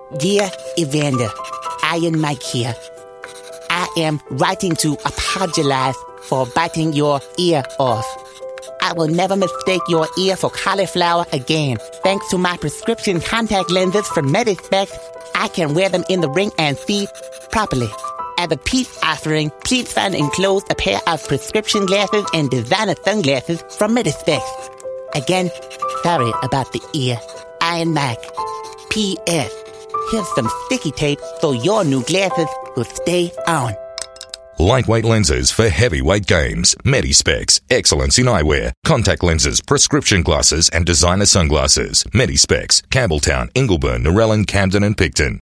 Dear Evander, Iron Mike here. I am writing to apologize for biting your ear off. I will never mistake your ear for cauliflower again. Thanks to my prescription contact lenses from Medispecs, I can wear them in the ring and see properly. As a peace offering, please find enclosed a pair of prescription glasses and designer sunglasses from Medispecs. Again, sorry about the ear. Iron Mike. P.S. Here's some sticky tape so your new glasses will stay on. Lightweight lenses for heavyweight games. Medispecs. Excellence in eyewear. Contact lenses, prescription glasses and designer sunglasses. Medispecs. Campbelltown, Ingleburn, Narellan, Camden and Picton.